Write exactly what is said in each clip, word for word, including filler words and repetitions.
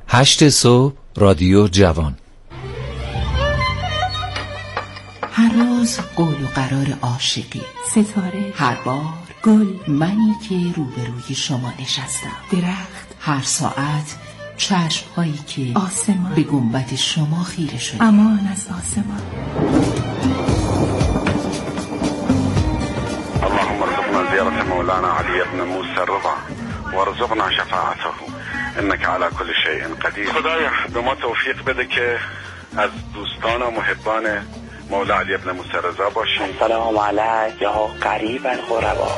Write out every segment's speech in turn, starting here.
هشت صبح رادیو جوان. هر روز قول و قرار عاشقی، ستاره، هر بار گل، منی که روبروی شما نشستم، درخت، هر ساعت چشم‌هایی که آسمان به گنبد شما خیره شده. امان از آسمان. اللهم ارزقنا زيارة مولانا علي بن موسى الرضا وارزقنا شفاعته انك على كل شيء قدیر. خدایا به ما توفیق بده که از دوستان و محبان مولا علی بن موسی رضا باشیم. سلام علیک یا قریبا غربا.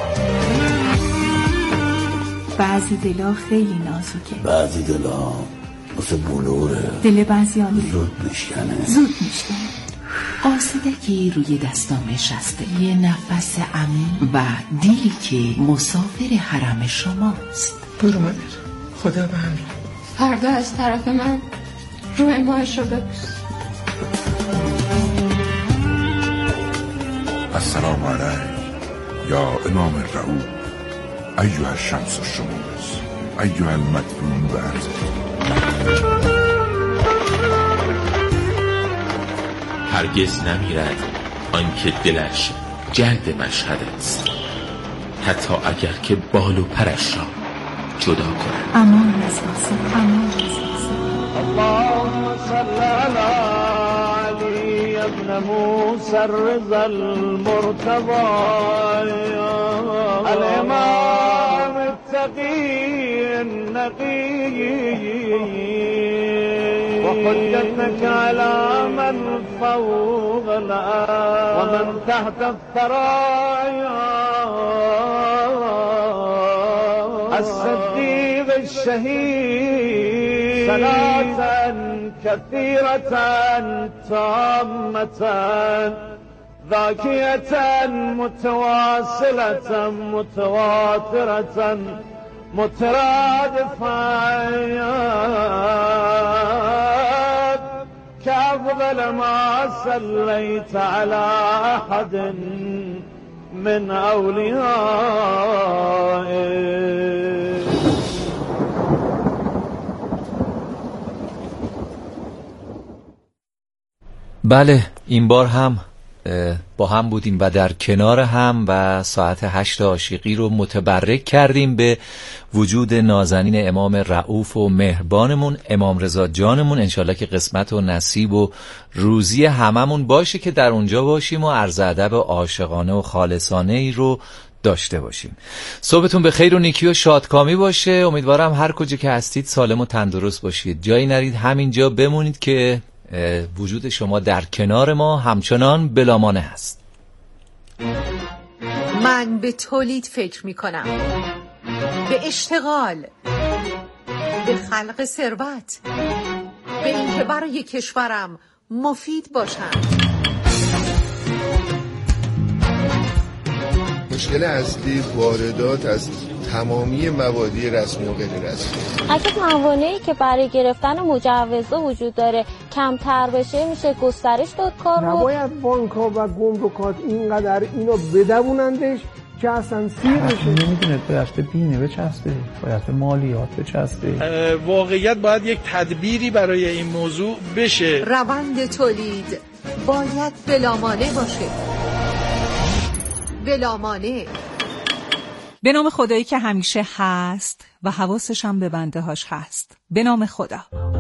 بعضی دلا خیلی نازکه، بعضی دلا مثل بلوره، دل بعضیان زود میشکنه زود میشکنه. قاصدکی روی دستام نشسته، یه نفس عمیق و دیلی که مسافر حرم شماست. برو مادر، خدا به همین. فردا از طرف من روی ماهش رو ببوس. السلام علیک یا امام رعوف ایها الشمس الشموس ایها المدفون بعد. هرگز نمیرد آنکه دلش جلد مشهد است، حتی اگر که بال و پرش را جدا کند. امان از آسمان، امان از آسمان. اللهم صل علی علی ابن موسی الرضا المرتضی الامام التقی النقی وحجتك على من فوق الأرض ومن تحت الثرايا الصديق الشهيد صلاة كثيرة تامة ذاكية متواصلة متواترة مترادفة كأفضل ما صليت على أحد من أوليائك. بله، این بار هم با هم بودیم و در کنار هم و ساعت هشت عاشقی رو متبرک کردیم به وجود نازنین امام رؤوف و مهربانمون امام رضا جانمون. انشالله که قسمت و نصیب و روزی هممون باشه که در اونجا باشیم و عرض ادب عاشقانه و خالصانه ای رو داشته باشیم. صبحتون به خیر و نیکی و شادکامی باشه. امیدوارم هر کجا که هستید سالم و تندرست باشید. جایی نرید، همینجا بمونید که وجود شما در کنار ما همچنان بلامانه هست. من به تولید فکر می کنم، به اشتغال، به خلق ثروت، به اینکه برای کشورم مفید باشم. مشکل اصلی واردات از تمامی موادی رسمی و غیر رسمی. اگه موانعی که برای گرفتن مجوزها وجود داره کمتر بشه میشه گسترش داد کار رو. نباید بانک‌ها و گمرکات اینقدر اینو بدونندش که اصلا سیر بشه. نمیدونه باید به بیمه بچسبه، باید به مالیات بچسبه. واقعیت باید یک تدبیری برای این موضوع بشه. روند تولید باید بلامانه باشه. بلامانه. به نام خدایی که همیشه هست و حواسش هم به بنده هاش هست. به نام خدا.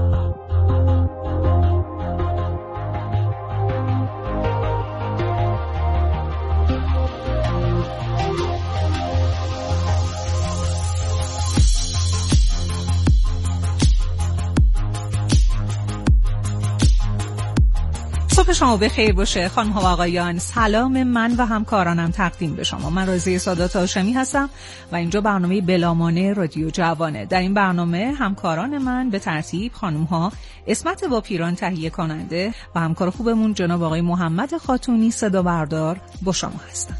صبح شما بخیر باشه خانم ها و آقایان. سلام من و همکارانم تقدیم به شما. من رازیه سادات هاشمی هستم و اینجا برنامه بلامانه رادیو جوانه. در این برنامه همکاران من به ترتیب خانم ها اسمت با پیران تهیه کننده و همکار خوبمون جناب آقای محمد خاتونی صدا بردار با شما هستن.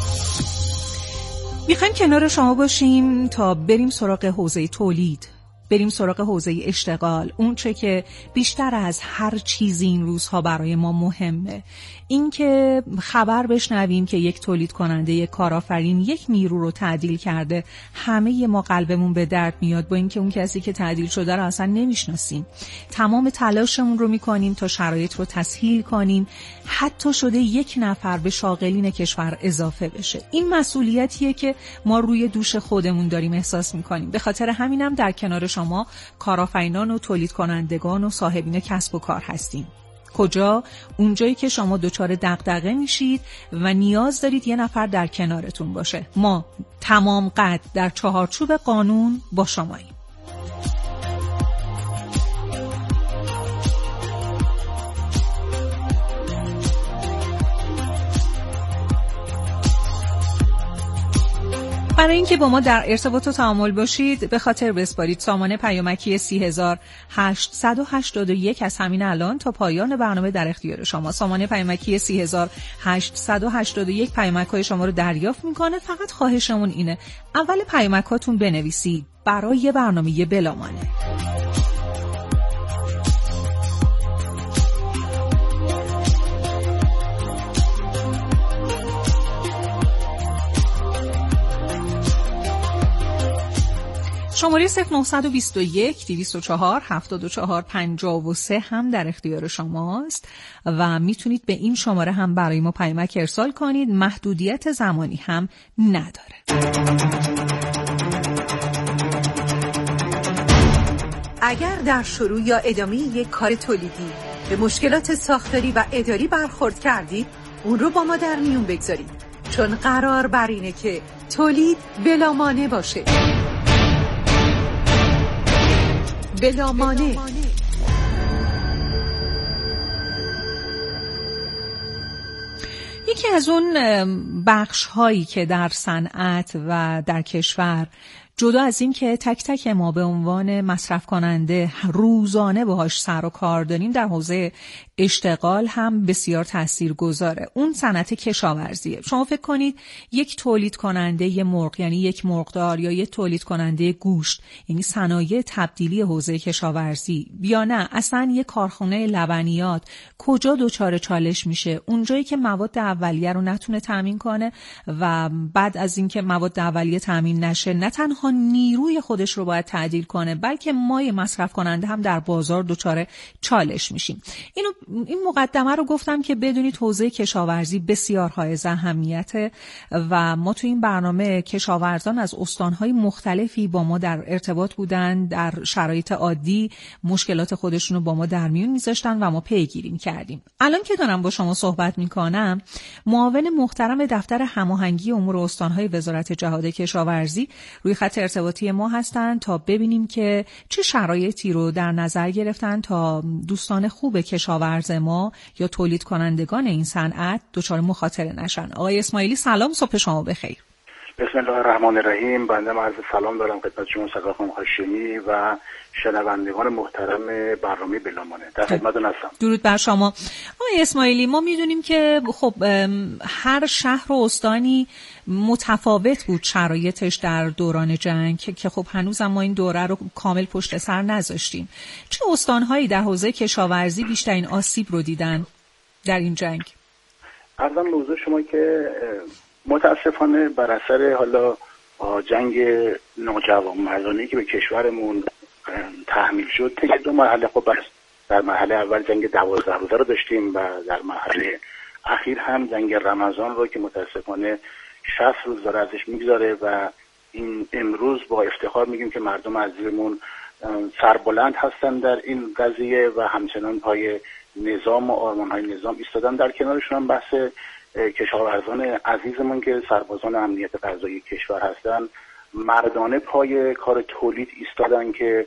میخوایم کنار شما باشیم تا بریم سراغ حوزه تولید، بریم سراغ حوزه اشتغال. اون چه که بیشتر از هر چیزی این روزها برای ما مهمه، این که خبر بشنویم که یک تولید کننده، یک کارآفرین یک نیرو رو تعدیل کرده، همه ما قلبمون به درد میاد، با اینکه اون کسی که تعدیل شده رو اصلا نمیشناسیم. تمام تلاشمون رو میکنیم تا شرایط رو تسهیل کنیم، حتی شده یک نفر به شاغلین کشور اضافه بشه. این مسئولیتیه که ما روی دوش خودمون داریم احساس میکنیم. به خاطر همینم در کنار شما کارآفرینان و تولید کنندگان و صاحبین کسب و کار هستیم. کجا؟ اونجایی که شما دچار دغدغه میشید و نیاز دارید یه نفر در کنارتون باشه. ما تمام قد در چهارچوب قانون با شماییم. برای اینکه با ما در ارتباط و تعامل باشید به خاطر بسپارید سامانه پیامکی سی هزار هشتصد و هشتاد و یک از همین الان تا پایان برنامه در اختیار شما. سامانه پیامکی سی هزار هشتصد و هشتاد و یک پیامک‌های شما رو دریافت میکنه. فقط خواهشمون اینه اول پیامکاتون بنویسید برای برنامه بلامانه. شماره صفر نه دو یک دویست و چهار هفتاد و چهار پنجاه و سه هم در اختیار شماست و میتونید به این شماره هم برای ما پیامک ارسال کنید. محدودیت زمانی هم نداره. اگر در شروع یا ادامه یک کار تولیدی به مشکلات ساختاری و اداری برخورد کردید، اون رو با ما در میون بگذارید، چون قرار بر اینه که تولید بلامانع باشه. بلامانع. یکی از اون بخش هایی که در صنعت و در کشور جدا از این که تک تک ما به عنوان مصرف کننده روزانه باهاش سر و کار داریم، در حوزه اشتغال هم بسیار تاثیرگذاره. اون صنعت کشاورزیه. شما فکر کنید یک تولید کننده ی مرغ، یعنی یک مرغدار، یا یک تولید کننده گوشت، یعنی صنایع تبدیلی حوزه کشاورزی، یا نه اصلا یک کارخانه لبنیات، کجا دچار چالش میشه؟ اونجایی که مواد اولیه رو نتونه تامین کنه و بعد از اینکه مواد اولیه تامین نشه، نه تنها نیروی خودش رو باید تعدیل کنه، بلکه ما مصرف کننده هم در بازار دچار چالش میشیم. اینو این مقدمه رو گفتم که بدونید حوزه کشاورزی بسیار حائز اهمیته و ما تو این برنامه کشاورزان از استانهای مختلفی با ما در ارتباط بودن، در شرایط عادی مشکلات خودشون رو با ما در میون میذاشتن و ما پیگیری می‌کردیم. الان که دارم با شما صحبت میکنم، معاون محترم دفتر هماهنگی امور استانهای وزارت جهاد کشاورزی روی خط ارتباطی ما هستن تا ببینیم که چه شرایطی رو در نظر گرفتن تا دوستان خوب کشاورز ما یا تولید کنندگان این صنعت دچار مخاطره نشن. آقای اسماعیلی سلام، صبح شما بخیر. بسم الله الرحمن الرحیم. بنده عرض سلام دارم خدمت شما صداقت هاشمی و شنوندگان محترم برنامه بلامانه. در خدمتتون هستم. درود بر شما. آقای اسماعیلی، ما میدونیم که خب هر شهر و استانی متفاوت بود شرایطش در دوران جنگ که خب هنوز ما این دوره رو کامل پشت سر نذاشتیم. چه استانهایی در حوزه کشاورزی بیشترین آسیب رو دیدن در این جنگ؟ عرضم به حضور شما که متاسفانه بر اثر حالا جنگ ناجوانمردانه‌ای که به کشورمون تحمیل شد، طی دو مرحله، خب در مرحله اول جنگ دوازده روزه رو داشتیم و در مرحله اخیر هم جنگ رمضان رو که متاسفانه شصت روز داره ازش میگذاره و این امروز با افتخار میگیم که مردم عزیزمون سربلند هستن در این قضیه و همچنان پای نظام و آرمان‌های نظام ایستادن. در کنارشون هم بحث کشاورزان عزیزمون که سربازان امنیت غذایی کشور هستن مردانه پای کار تولید ایستادن که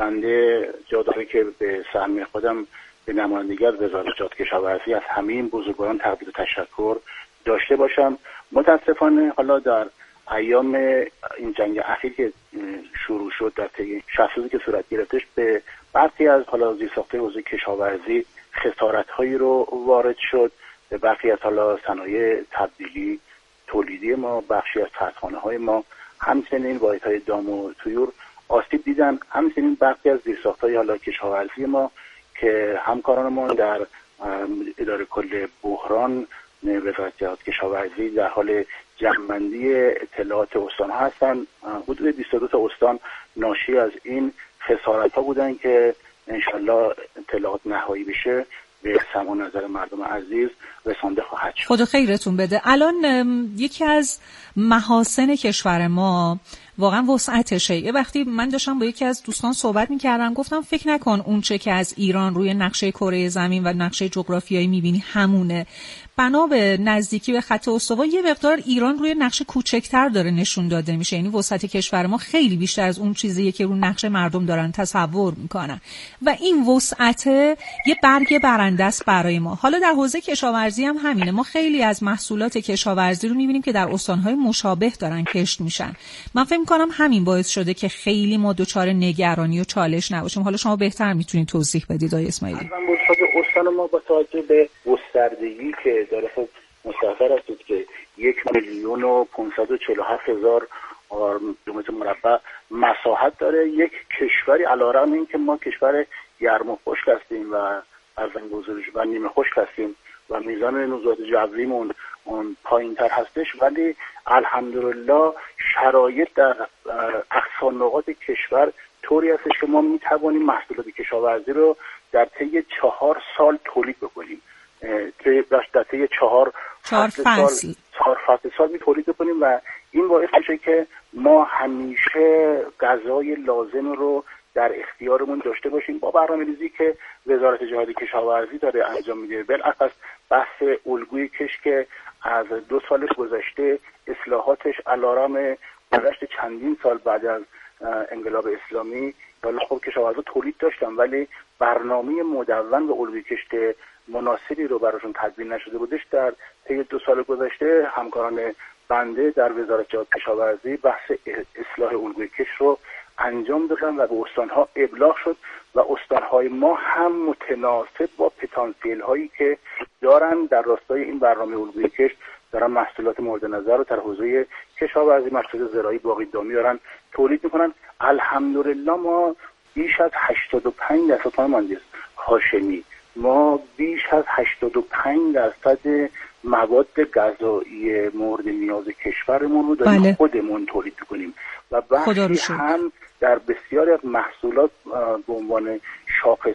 بنده جا داره که به سهم خودم به نمایندگی از وزارت جهاد کشاورزی از همه این بزرگواران تقدیر و تشکر داشته باشم. متاسفانه حالا در ایام این جنگ اخیر که شروع شد در طی شصت روزی که صورت گرفتش به برخی از حالا زیرساخت‌های حوزه کشاورزی خسارت‌هایی رو وارد شد، به برخی از حالا صنایع تبدیلی تولیدی ما، بخشی از ترخانه‌های ما، همچنین واحدهای دام و طیور آسیب دیدن. همچنین برخی از زیرساخت‌های حالا کشاورزی ما که همکارانمون در اداره کل بحران وزارت کشاورزی در حال جمع‌بندی اطلاعات استان‌ها هستن. حدود بیست و دو تا استان ناشی از این خسارت‌ها بودن که انشالله اطلاعات نهایی بشه به سمع و نظر مردم عزیز رسانده خواهد شد. خدا خیرتون بده. الان یکی از محاسن کشور ما واقعا وسعتشه. یه وقتی من داشتم با یکی از دوستان صحبت می‌کردم، گفتم فکر نکن اون چه که از ایران روی نقشه کره زمین و نقشه جغرافیایی می‌بینی همونه. بنا به نزدیکی به خط استوا یه مقدار ایران روی نقشه کوچکتر داره نشون داده میشه. یعنی وسعت کشور ما خیلی بیشتر از اون چیزیه که رو نقشه مردم دارن تصور میکنن و این وسعت یه برگ برنده است برای ما. حالا در حوزه کشاورزی هم همینه. ما خیلی از محصولات کشاورزی رو می‌بینیم که در استان‌های مشابه دارن کشت میشن. من فکر می‌کنم همین باعث شده که خیلی ما دچار نگرانی و چالش نباشیم. حالا شما بهتر میتونید توضیح بدید آقای اسماعیلی. استان ما با توجه به گستردگی که داره، خب مستحضر هستید که یک میلیون و پانصد و چهل و هفت هزار کیلومتر مربع مساحت داره. یک کشوری علیرغم این که ما کشور گرم و خشک هستیم و ارزن بزرگ و نیمه خشک هستیم و میزان نزولات جویمون اون پایین تر هستش، ولی الحمدلله شرایط در اقصا نقاط کشور طوری هستش که ما میتوانیم محصولات کشاورزی رو در طی چهار سال تولید بکنیم. در طی چهار چهار فصل چهار فصل سال می تولید بکنیم و این باعث میشه که ما همیشه غذای لازم رو در اختیارمون داشته باشیم با برنامه‌ریزی که وزارت جهاد کشاورزی داره انجام میده. بالاخص بحث الگوی کشت که از دو سال گذشته اصلاحاتش علارام گذشت چندین سال بعد از انقلاب اسلامی حالا خب کشاورزا تولید داشتن ولی برنامه مدون و الگوی کشت مناسبی رو براشون تدوین نشده بودش. در طی دو سال گذشته همکاران بنده در وزارت جهاد کشاورزی بحث اصلاح الگوی کشت رو انجام دادن و به استانها ابلاغ شد و استانهای ما هم متناسب با پتانسیل هایی که دارن در راستای این برنامه الگوی کشت دارن محصولات مورد نظر رو در حوزه کشاورزی، محصولات زراعی باقی دامی دارن تولید میکنن. الحمدلله ما بیش از هشتاد و پنج درصد خانم مهندس هاشمی ما بیش از هشتاد و پنج درصد مواد غذایی مورد نیاز کشورمون رو داریم بله. خودمون تولید میکنیم و بخشی هم در بسیاری از محصولات به عنوان شاخص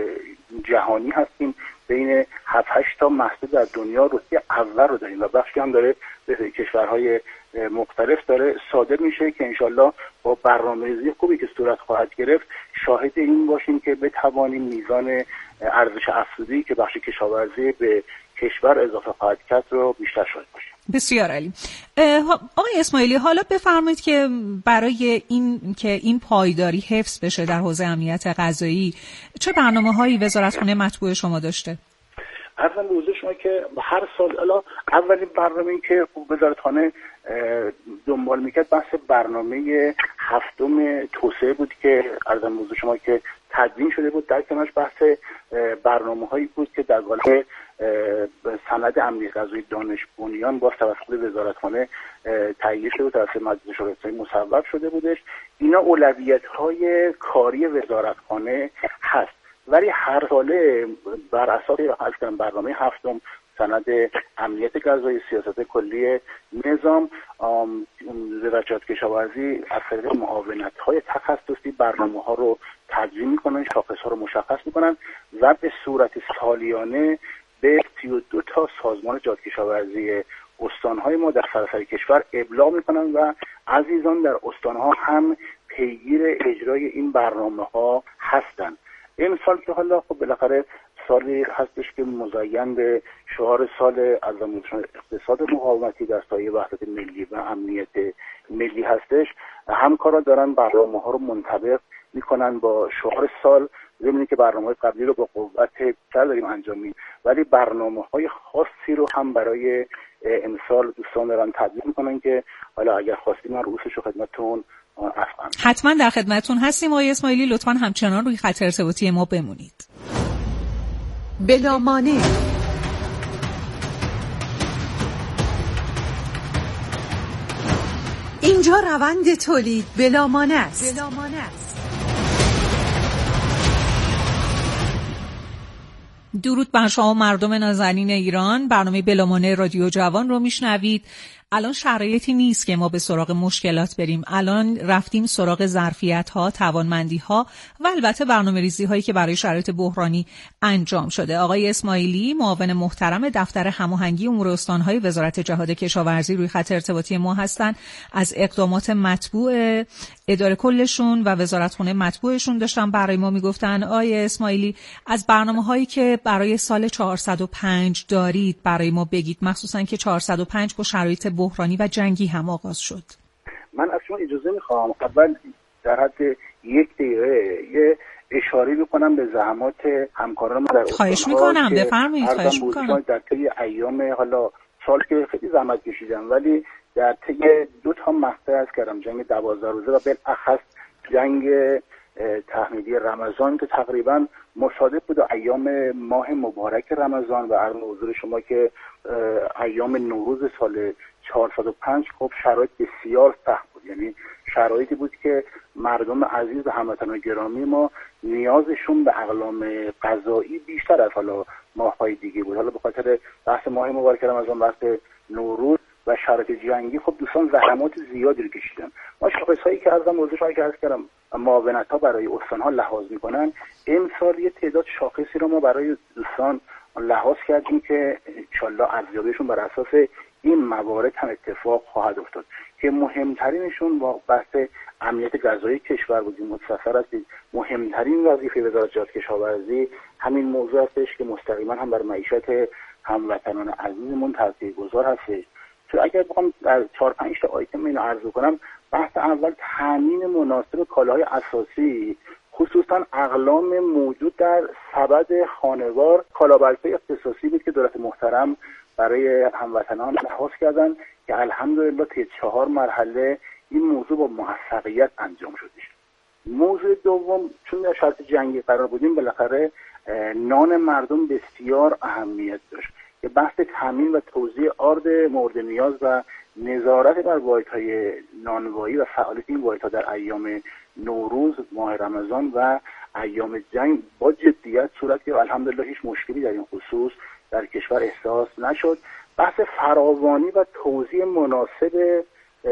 جهانی هستیم. بین هفت هشت تا محصول در دنیا رتبه اول رو داریم و بخشی هم داره به کشورهای مختلف داره صادر میشه که انشالله با برنامه‌ریزی خوبی که صورت خواهد گرفت شاهد این باشیم که بتوانیم میزان ارزش افزوده‌ای که بخش کشاورزی به کشور اضافه خواهد کرد رو بیشتر شاهد باشیم. بسیار عالی. آقای اسماعیلی حالا بفرمایید که برای این که این پایداری حفظ بشه در حوزه امنیت غذایی چه برنامه‌هایی وزارتخانه مطبوع شما داشته؟ عرضم به حضور شما که هر سال الا اولین برنامه‌ای که وزارتخانه دنبال میکرد بحث برنامه هفتم توسعه بود که عرضم به حضور شما که تدوین شده بود. در کنارش بحث برنامه‌هایی بود که در قالب سند امنیت غذایی دانش بنیان با توسط وزارتخانه تهیه شده و توسط مجلس شورای اسلامی مصوب شده بودش. اینا اولویت‌های کاری وزارتخانه هست ولی هر ساله بر اساس برنامه هفتم سند امنیت غذایی سیاست کلی نظام وزارت جهاد کشاورزی از طریق معاونت‌های تخصصی برنامه‌ها رو تدوین می‌کنن، شاخص‌ها رو مشخص می‌کنن و به صورت سالیانه به سی و دو تا سازمان جهاد کشاورزی استان‌های ما در سراسر کشور ابلاغ می‌کنن و عزیزان در استان‌ها هم پیگیر اجرای این برنامه‌ها هستند. این سال که حالا خب بالاخره سالی هستش که مزین به شعار سال از اقتصاد مقاومتی در سایه وحدت ملی و امنیت ملی هستش. همکارا دارن برنامه‌ها رو منطبق میکنن با شعار سال. ببینید که برنامه‌های قبلی رو با قوت بیشتر داریم انجام میدیم ولی برنامه‌های خاصی رو هم برای امسال دوستان دارن تدوین میکنن که حالا اگر خواستید من رؤوسش رو خدمتتون افهم. حتما در خدمتتون هستیم آقای اسماعیلی. لطفاً همچنان روی خط ارتباطی ما بمونید. بلامانع اینجا روند تولید بلامانع است. بلامانع است. درود بر شما مردم نازنین ایران. برنامه بلامانع رادیو جوان رو میشنوید. الان شرایطی نیست که ما به سراغ مشکلات بریم. الان رفتیم سراغ ظرفیت‌ها، توانمندی‌ها و البته برنامه‌ریزی هایی که برای شرایط بحرانی انجام شده. آقای اسماعیلی، معاون محترم دفتر هماهنگی امور استان‌های وزارت جهاد کشاورزی، روی خط ارتباطی ما هستن. از اقدامات مطبوع اداره کلشون و وزارتخونه مطبوعشون داشتن برای ما میگفتن. آقای اسماعیلی، از برنامه‌هایی که برای سال چهارصد و پنج دارید برای ما بگید، مخصوصا که چهارصد و پنج با شرایط بحرانی و جنگی هم آغاز شد. من از شما اجازه میخوام اول در حد یک دقیقه یه اشاره بکنم به زحمات همکاران ما در خواهش میکنم بفرمایید. خواهش میکنم. در طی ایام حالا سال که خیلی زحمت کشیدم، ولی در طی دو تا مقطع از کردم، جنگ دوازده روزه و بالاخص جنگ تحمیلی رمضان که تقریبا مصادف بود ایام ماه مبارک رمضان و عرض حضور شما که ایام نوروز سال چهارصد و پنج خب شرایط بسیار سخت بود. یعنی شرایطی بود که مردم عزیز و هموطنان گرامی ما نیازشون به اقلام غذایی بیشتر از حالا ماه‌های دیگه بود. حالا به خاطر بحث ماه مبارک رمضان، بحث نوروز و شرایط جنگی خب دوستان زحمات زیادی رو کشیدن. ما شاخص‌هایی که عرضم موضوع هایی که عرض کردم معاونت‌ها برای استان‌ها لحاظ می‌کنن، امسال یه تعداد شاخصی رو ما برای دوستان لحاظ کردیم که انشالله ارزیابیشون بر اساس این موارد هم اتفاق خواهد افتاد که مهمترینشون با بحث امنیت غذایی کشور بودیم متصفر هستید. مهمترین وظیفه وزارت جهاد کشاورزی همین موضوع هستش که مستقیما هم بر معیشت هموطنان عزیزمون تاثیرگذار هستش. تو اگر بخوام در چهار پنج تا آیتم اینو عرض کنم، بحث اول تامین مناسب کالاهای اساسی، خصوصا اقلام موجود در سبد خانوار، کالابلفه اختصاصی بود که دولت محترم برای هموطنان لحاظ کردن که الحمدلله طی چهار مرحله این موضوع با موفقیت انجام شدش. موضوع دوم، چون در شرط جنگی قرار بودیم، بالاخره نان مردم بسیار اهمیت داشت که بحث تامین و توزیع آرد مورد نیاز و نظارت بر واحدهای نانوایی و فعالیت این واحدها در ایام نوروز، ماه رمضان و ایام جنگ با جدیت صورت گرفت. الحمدلله هیچ مشکلی در این خصوص در کشور احساس نشد. بحث فراوانی و توزیع مناسب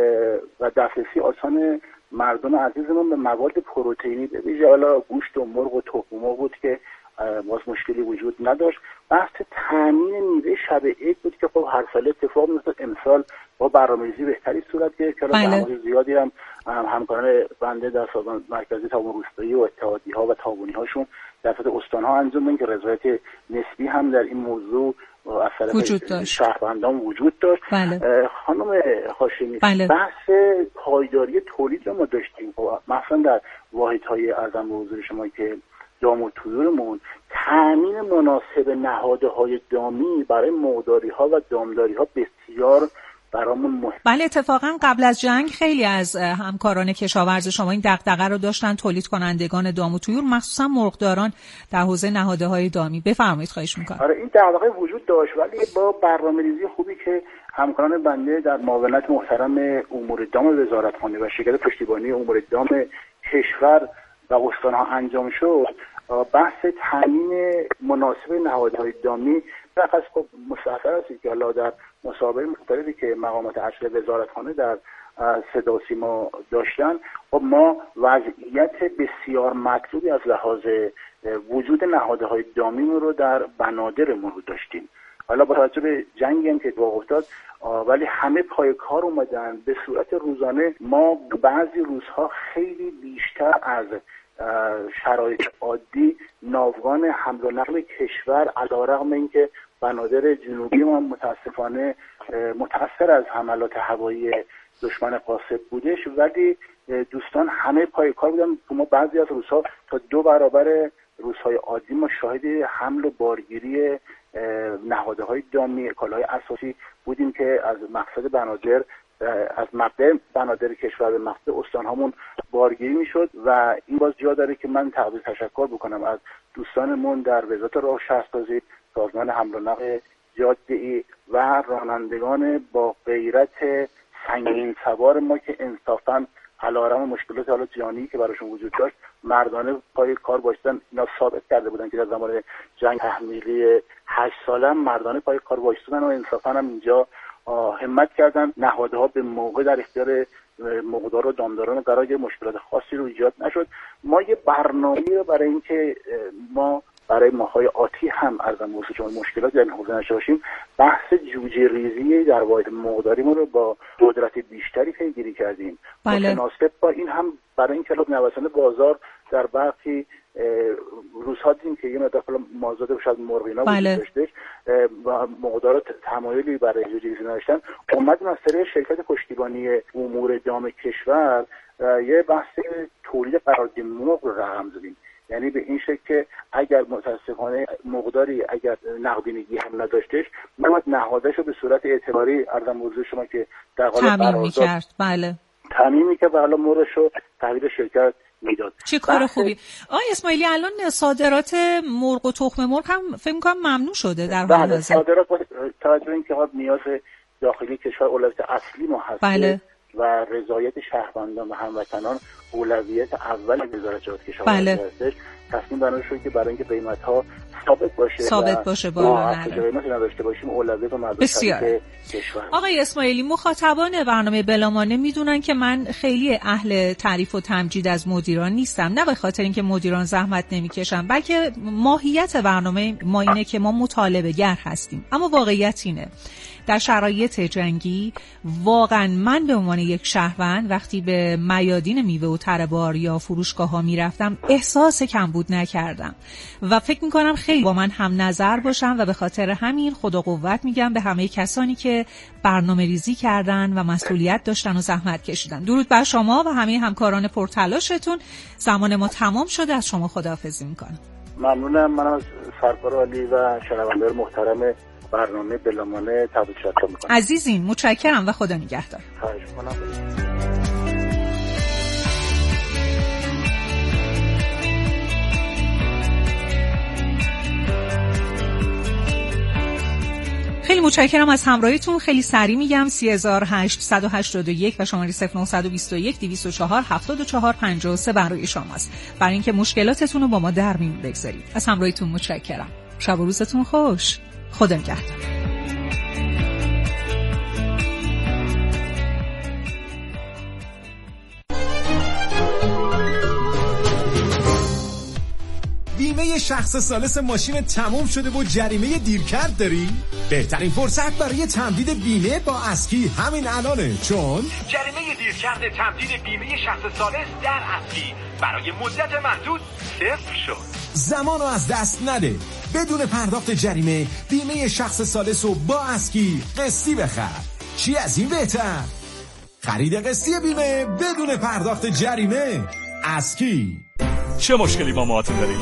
و دسترسی آسان مردم عزیزمون به مواد پروتئینی، به ویژه حالا گوشت و مرغ و تخم مرغ بود که باز مشکلی وجود نداشت. بحث تامین میوه شب عید بود که خب هر سال اتفاق میفته. امسال با برنامه‌ریزی بهتری صورت گرفت که برنامه‌ریزی زیادی هم همکاران بنده در سازمان مرکزی تابون روستایی و اتحادیه‌ها و تابونی‌هاشون در سطح استان‌ها انجام دادن که رضایت نسبی هم در این موضوع از طرف شهروندان وجود داشت. بله. خانم هاشمی، بله. بحث پایداری تولید رو ما داشتیم، مثلا در واحدهای ارزم به حضور شما که دام و طیورمون، تامین مناسب نهادهای دامی برای مرغداری‌ها و دامداری‌ها بسیار برامون مهم. بله، اتفاقا قبل از جنگ خیلی از همکاران کشاورز شما این دغدغه رو داشتن، تولید کنندگان دام و طیور، مخصوصا مرغداران در حوزه نهادهای دامی. بفرمایید، خواهش می‌کنم. آره، این دغدغه وجود داشت، ولی با برنامه‌ریزی خوبی که همکاران بنده در معاونت محترم امور دام وزارتخانه و شرکت پشتیبانی امور دام کشور و استان‌ها انجام شد، بحث تامین مناسب نهادهای دامی بخص خب مستحضر هستید که حالا در مسابقه مختلفی که مقامات ارشد وزارتخانه در صدا و سیما داشتن، خب ما وضعیت بسیار مطلوبی از لحاظ وجود نهادهای دامی رو در بنادرمون رو داشتیم. حالا با توجه به جنگی هم که اتفاق افتاد، ولی همه پای کار اومدن به صورت روزانه. ما بعضی روزها خیلی بیشتر از شرایط عادی ناوگان حمل و نقل کشور، علیرغم اینکه بنادر جنوبی ما متاسفانه متاثر از حملات هوایی دشمن قاصد بودش، ولی دوستان همه پای کار بودن. ما بعضی از روزها تا دو برابر روزهای عادی ما شاهد حمل و بارگیری نهادهای دامی، کالاهای اساسی بودیم که از مقصد بنادر، از مبدأ بنادر کشور به مقصد استانهامون بارگیری میشد. و این باز جا داره که من تقدیر تشکر بکنم از دوستانمون در وزارت راه شهرسازی، سازمان حمل و نقل جاده‌ای و رانندگان با غیرت سنگین سوار ما که انصافاً علیرغم مشکلات حالا جانی که براشون وجود داشت مردانه پای کار باشتن. اینا ثابت کرده بودن که در زمان جنگ تحمیلی هشت ساله مردانه پای کار باشتن و انصافاً هم اینجا همت کردن. نهادها به موقع در اختیار مقدار و دامداران قرار گرفت، مشکلات خاصی رو ایجاد نشد. ما یه برنامه‌ای رو برای اینکه ما برای ماهای آتی هم ارزم بوسه چون مشکلات در این حوزه نشه باشیم، بحث جوجه ریزی در واحد مقداریمون رو با قدرت بیشتری پیگیری کردیم. بله. متناسب با این هم برای این کلاب نوسان بازار در برخی روزها دیدیم که یه مقدار مازاد شاید مرغینا بله. وجود داشتش و مقدارات تمایلی برای جوجه ریزی نداشتن. اومدیم از طریق شرکت پشتیبانی امور دام کشور یه بحث تولید قرارداد مرغ رو رقم زدیم. یعنی به این شکل که اگر متاسفانه مقداری اگر نقدینگی هم نداشتش میاد نهادش رو به صورت اعتباری ارزم موضوع شما که در قالب تامین می‌کرد. بله تامین می‌کرد و حالا مرغش رو تحویل شرکت میداد. چه کار خوبی. آقای اسماعیلی الان صادرات مرغ و تخم مرغ هم فکر می‌کنم ممنوع شده در حال حاضر. صادرات توجه اینکه نیاز داخلی کشور اولویت اصلی ما هست. بله. و رضایت شهروندان و هموطنان اولویت اول وزارت کشاورزی بله. هستش. تصمیم برای شد که برای اینکه قیمت‌ها ثابت باشه ثابت باشه بالا نره قیمت نداشته باشیم اولویت مردم بسیار. کشور. آقای اسماعیلی مخاطبان برنامه بلامانه میدونن که من خیلی اهل تعریف و تمجید از مدیران نیستم، نه به خاطر اینکه مدیران زحمت نمیکشن، بلکه ماهیت برنامه ما اینه که ما مطالبه گر هستیم. اما واقعیت اینه در شرایط جنگی واقعا من به عنوان یک شهروند وقتی به میادین میوه و تره بار یا فروشگاه ها میرفتم احساس کمبود نکردم و فکر میکنم خیلی با من هم نظر باشم و به خاطر همین خدا قوت میگم به همه کسانی که برنامه ریزی کردن و مسئولیت داشتن و زحمت کشیدن. درود بر شما و همه همکاران پرتلاشتون. زمان ما تمام شده، از شما خداحافظی میکنم. ممنونم. منم از سرکار عالی و شنوندگان محترم برنامه بلامانه تبریک شد میکنم. عزیزین متشکرم و خدا نگهدار. خواهش میکنم. خیلی متشکرم از همراهیتون. خیلی سریع میگم سه هزار هشتصد و هشتاد و یک و شماره صفر نه دو یک دویست و چهار هفتاد و چهار پنجاه و سه برای شماست، برای اینکه مشکلاتتون رو با ما در میون بگذارید. از همراهیتون متشکرم. شب و روزتون خوش. خدا نگهدار. بیمه شخص ثالث ماشین تموم شده و جریمه دیرکرد داری؟ بهترین فرصت برای تمدید بیمه با اسکی همین الانه، چون جریمه دیرکرد تمدید بیمه شخص ثالث در اسکی برای مدت محدود صفر شد. زمانو از دست نده. بدون پرداخت جریمه بیمه شخص ثالث رو با اسکی قسطی بخر. چی از این بهتر؟ خرید قسطی بیمه بدون پرداخت جریمه. اسکی. چه مشکلی با موهاتون دارین؟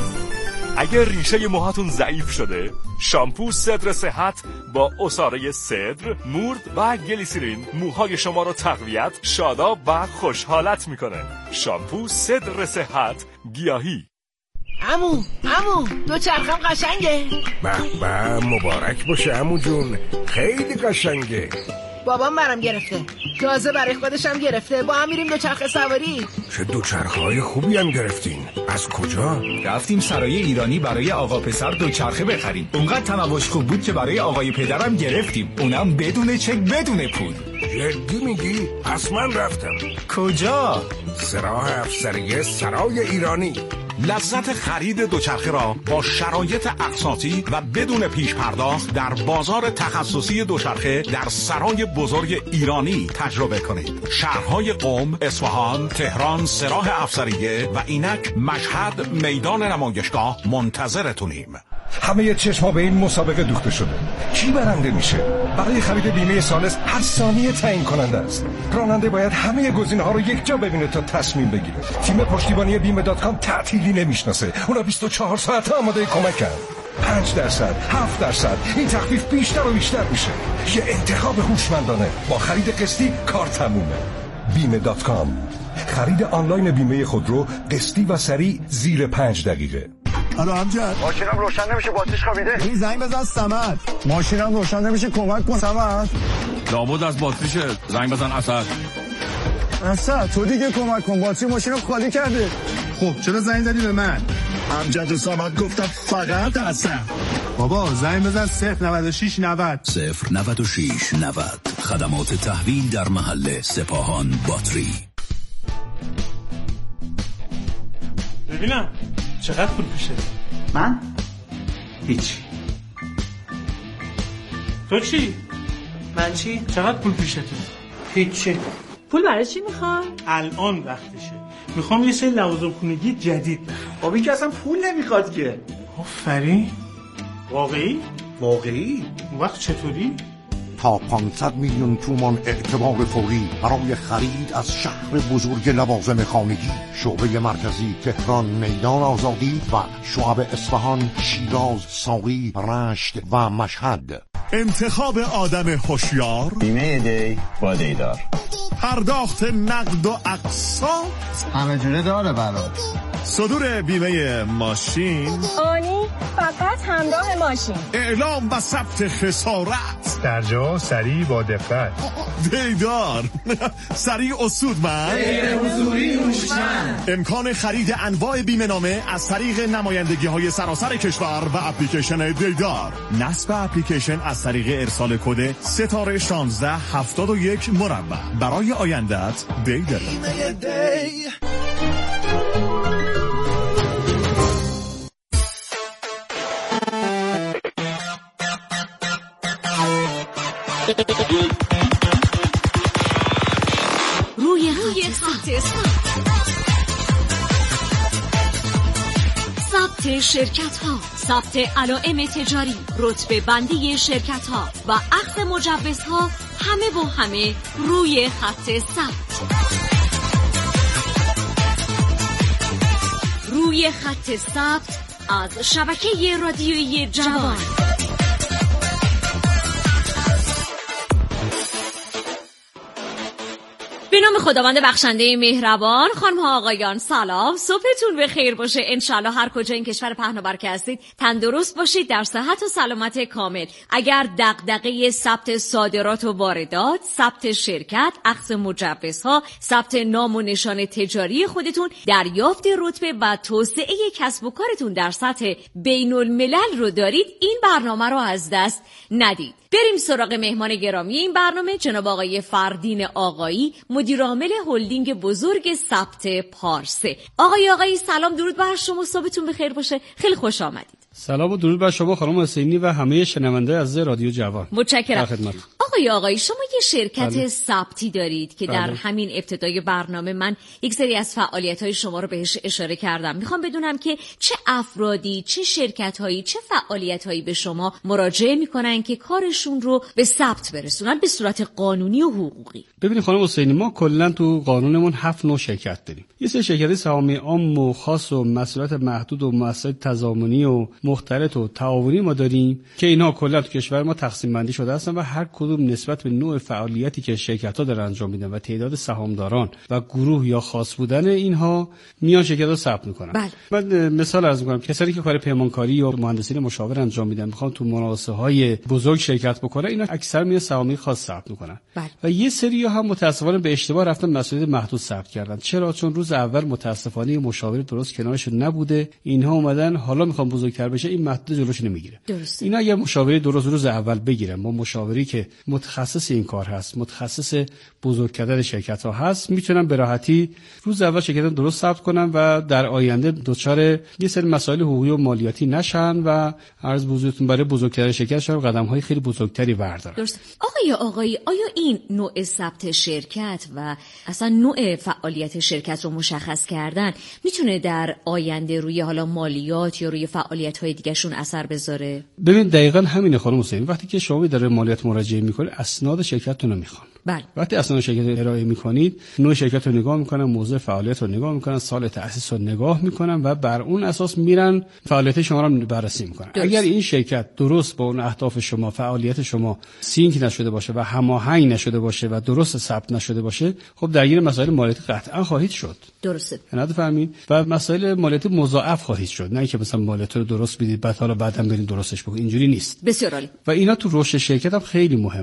اگر ریشه موهاتون ضعیف شده، شامپو صدر صحت با عصاره صدر، مورد و گلیسرین موهای شما رو تقویت، شاداب و خوشحالت میکنه. شامپو صدر صحت گیاهی. عمو عمو دو چرخم قشنگه. به به مبارک باشه عمو جون، خیلی قشنگه. بابام برام گرفته، تازه برای خودشم گرفته. با هم میریم دوچرخه سواری. چه دوچرخه های خوبی هم گرفتین. از کجا؟ رفتیم سرای ایرانی برای آقا پسر دوچرخه بخریم. اونقدر تنوعش خوب بود که برای آقای پدرم گرفتیم، اونم بدون چک بدون پول. جدی میگی؟ پس من رفتم. کجا؟ سراح افسریه سرای ایرانی. لذت خرید دوچرخه را با شرایط اقساطی و بدون پیش پرداخت در بازار تخصصی دوچرخه در سرای بزرگ ایرانی تجربه کنید. شهرهای قم، اصفهان، تهران، سراح افسریه و اینک مشهد میدان نمایشگاه منتظرتونیم. همه چشم‌ها به این مسابقه دوخته شده. کی برنده میشه؟ برای خرید بیمه ثالث هر ثانیه تعیین کننده است. راننده باید همه گزینه‌ها رو یک جا ببینه تا تصمیم بگیره. تیم پشتیبانی بیمه دات کام تعطیلی نمیشناسه. اونا بیست و چهار ساعته آماده کمکن. پنج درصد، هفت درصد، این تخفیف بیشتر و بیشتر میشه. یه انتخاب هوشمندانه. با خرید قسطی کار تمومه. بیمه دات کام. خرید آنلاین بیمه خودرو قسطی و سریع زیر پنج دقیقه. الو امجد، ماشینم روشن نمیشه، باتریش خوابیده. این زنگ بزن صمد. ماشینم روشن نمیشه، کمک کن صمد. لابد از باتریشه. زنگ بزن اسد. اسد تو دیگه کمک کن، باتری ماشین رو خالی کرده. خب چرا زنگ زدی به من؟ امجد و سامد گفتم فقط اسد. بابا زنگ بزن صفر نود و شش نود. صفر نود و شش نود. خدمات تحویل در محل سپاهان باتری. ببینم چقدر پول پیشه؟ من؟ هیچ. تو چی؟ من چی؟ چقدر پول پیشه تو؟ هیچی. پول برای چی میخوای؟ الان وقتشه. میخوام یه سری لوازم خونگی جدید بخرم. بابا این که اصلا پول نمیخواد که. آفرین. واقعی؟ واقعی؟ اون وقت چطوری؟ تا پانصد میلیون تومان اعتبار فوری برای خرید از شهر بزرگ لوازم خانگی. شعبه مرکزی تهران میدان آزادی و شعب اصفهان، شیراز، ساقی، رشت و مشهد. انتخاب آدم هوشیار، بیمه دی با دیدار، پرداخت نقد و اقساط، همه جوره داره برات. صدور بیمه ماشین، آنی فقط همراه ماشین، اعلام و ثبت خسارت، در جا سریع با دقت. دیدار سریع اصودمند، غیر حضوری هوشمند. امکان خرید انواع بیمه نامه از طریق نمایندگی های سراسر کشور و اپلیکیشن دیدار. نصب اپلیکیشن از طریق ارسال کد ستاره شانزده هفتاد و یک مربع. برای آیندت دیدار. روی روی خط ثبت شرکت ها، ثبت علائم تجاری، رتبه بندی شرکت ها و اخذ مجوزها، همه با همه روی خط ثبت. روی خط ثبت از شبکه رادیویی جوان. به نام خداوند بخشنده مهربان، خانم ها آقایان سلام، صبحتون به خیر باشه. انشالله هر کجا این کشور پهناور که هستید تندرست باشید، در صحت و سلامت کامل. اگر دغدغه ثبت صادرات و واردات، ثبت شرکت، اخذ مجوزها، ثبت نام و نشان تجاری خودتون، دریافت رتبه و توسعه کسب و کارتون در سطح بین الملل رو دارید، این برنامه رو از دست ندید. بریم سراغ مهمان گرامی این برنامه، جناب آقای فردین آقایی، مدیر عامل هلدینگ بزرگ ثبت پارسه. آقای آقایی سلام، درود بر شما، صبحتون بخیر باشه. خیلی خوش آمدید. سلام و درود بر شما خانم حسینی و همه شنونده از رادیو جوان. متشکرم. آقای آقایی شما یه شرکت بله. ثبتی دارید که بله. در همین ابتدای برنامه من یک سری از فعالیت‌های شما رو بهش اشاره کردم. میخوام بدونم که چه افرادی، چه شرکت‌هایی، چه فعالیت‌هایی به شما مراجعه میکنن که کارشون رو به ثبت برسونن به صورت قانونی و حقوقی. ببینید خانم حسینی، ما کلا تو قانونمون هفت نوع شرکت داریم. یه سری شرکت سهامی عام و خاص و مسئولیت محدود و مسائل تضامنی و مختلط و تعاونی ما داریم که اینها کلا تو کشور ما تقسیم بندی شده هستن و هر کدوم نسبت به نوع فعالیتی که شرکت‌ها دارن انجام میدن و تعداد سهامداران و گروه یا خاص بودن اینها میان شرکت رو ثبت میکنن. بله. من مثال عرض میکنم، کسایی که کار پیمانکاری یا مهندسی مشاور انجام میدن میخوان تو مناسبه‌های بزرگ شرکت بکنن، اینا اکثر میان سهامی خاص ثبت میکنن. بله. و یه سری هم متاسفانه به اشتباه رفتن مسئولیت محدود ثبت کردن. چرا؟ چون روز اول متاسفانه مشاور درست کنارشون نبوده، اینها اومدن حالا میخوان بزرگتر بشه، این محدود جلوش نمیگیره. درسته. اینا یه مشاوره درست روز اول بگیرن، با مشاوری که متخصص این کار هست، متخصص بزرگ کردن شرکت ها هست، میتونن به راحتی روز اول شرکت درست ثبت کنن و در آینده دچار یه سری مسائل حقوقی و مالیاتی نشن و عرض بزرگتون برای بزرگ کردن شرکتشون قدم های خیلی بزرگتری بردارن. درست. آقای آقایی، آیا این نوع ثبت شرکت و اصلا نوع فعالیت شرکت رو مشخص کردن میتونه در آینده روی حالا مالیات یا روی فعالیت های دیگه شون اثر بذاره؟ ببین دقیقاً همینه خانم حسینی. وقتی که شما داره مالیات مراجعه میکنید، اسناد شرکتتون رو میخوان. بله. وقتی اسناد شرکت رو ارائه میکنید، نوع شرکت رو نگاه میکنن، موضوع فعالیت رو نگاه میکنن، سال تأسیس رو نگاه میکنن و بر اون اساس میرن فعالیت شما رو بررسی میکنن. درست. اگر این شرکت درست با اون اهداف شما، فعالیت شما سینک نشده باشه و هماهنگ نشده باشه و درست ثبت نشده باشه، خب درگیر مسائل مالیاتی قطعا خواهید شد. درسته. نه فهمید؟ و مسائل مالیاتی مضاعف خواهید شد. نه اینکه مثلا مالیات رو درست بدید بعد حالا بعداً برید درستش بکنید. اینجوری نیست. بسیار عالی. و اینا تو رشد شرکت هم خیلی مهمن.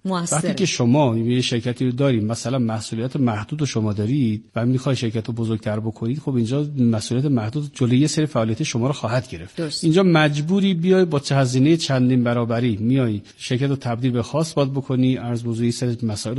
موثره. وقتی که شما یه شرکتی رو دارید، مثلا مسئولیت محدود رو شما دارید و میخوای شرکت رو بزرگتر بکنید، خب اینجا مسئولیت محدود جلوی یه سری فعالیت شما رو خواهد گرفت. درست. اینجا مجبوری بیای با هزینه چندین برابری میای شرکت رو تبدیل به خاص باد بکنی، ارز بزرگی سری مسائل